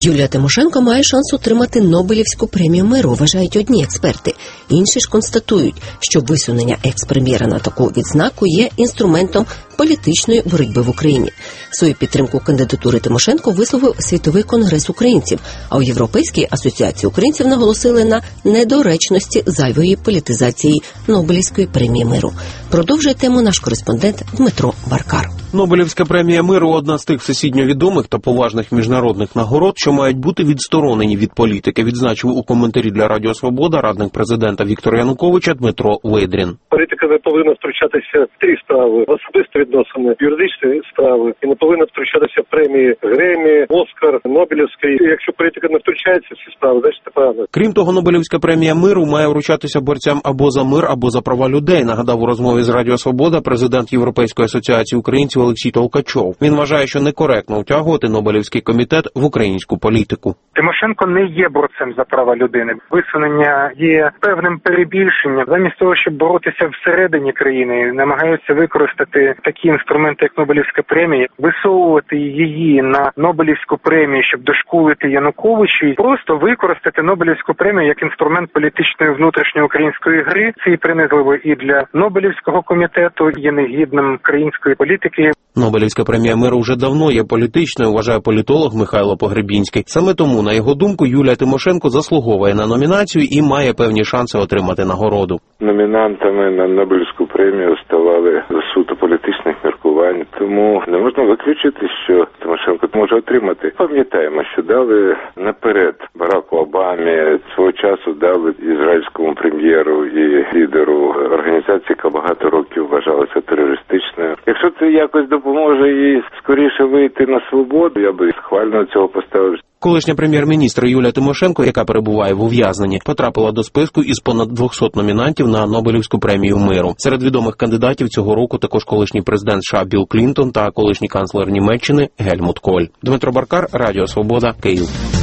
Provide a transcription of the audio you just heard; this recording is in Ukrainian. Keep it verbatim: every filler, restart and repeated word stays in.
Юлія Тимошенко має шанс отримати Нобелівську премію миру, вважають одні експерти. Інші ж констатують, що висунення екс-прем'єра на таку відзнаку є інструментом політичної боротьби в Україні. Свою підтримку кандидатури Тимошенко висловив Світовий конгрес українців, а у Європейській асоціації українців наголосили на недоречності зайвої політизації Нобелівської премії миру. Продовжує тему наш кореспондент Дмитро Баркар. Нобелівська премія миру – одна з тих всесвітньо відомих та поважних міжнародних нагород, що мають бути відсторонені від політики, відзначив у коментарі для Радіо Свобода радник президента Віктора Януковича Дмитро Вейдрін. Політика не повинна втручатися в три справи: в особисті відносини, юридичні справи, і не повинна втручатися в премії Гремі, Оскар, Нобелівська. І якщо політика не втручається в ці справи, значить це погано. Крім того, Нобелівська премія миру має вручатися борцям або за мир, або за права людей, нагадав у розмові з Радіо Свобода президент Європейської асоціації українців Олексій Толкачов. Він вважає, що некоректно втягувати Нобелівський комітет в українську політику. Тимошенко не є борцем за права людини. Висунення є певним перебільшенням. Замість того, щоб боротися всередині країни, намагаються використати такі інструменти, як Нобелівська премія, висовувати її на Нобелівську премію, щоб дошкулити Януковичу, і просто використати Нобелівську премію як інструмент політичної внутрішньої української гри. Це і принизливо і для Нобелівського комітету, є негідним української політики. Нобелівська премія миру вже давно є політичною, вважає політолог Михайло Погребінський. Саме тому, на його думку, Юлія Тимошенко заслуговує на номінацію і має певні шанси отримати нагороду. Номінантами на Нобелівську премію ставали суто політичних міркувань, тому не можна виключити, що Тимошенко може отримати. Пам'ятаємо, що дали наперед Бараку Обамі, свого часу дали ізраїльському прем'єру і лідеру організації, яка багато років вважалася терористичною. Якщо це якось допоможе їй скоріше вийти на свободу, я би схвально цього поставив. Колишня прем'єр-міністр Юлія Тимошенко, яка перебуває в ув'язненні, потрапила до списку із понад двохсот номінантів на Нобелівську премію миру. Серед відомих кандидатів цього року також колишній президент США Білл Клінтон та колишній канцлер Німеччини Гельмут Коль. Дмитро Баркар, Радіо Свобода, Київ.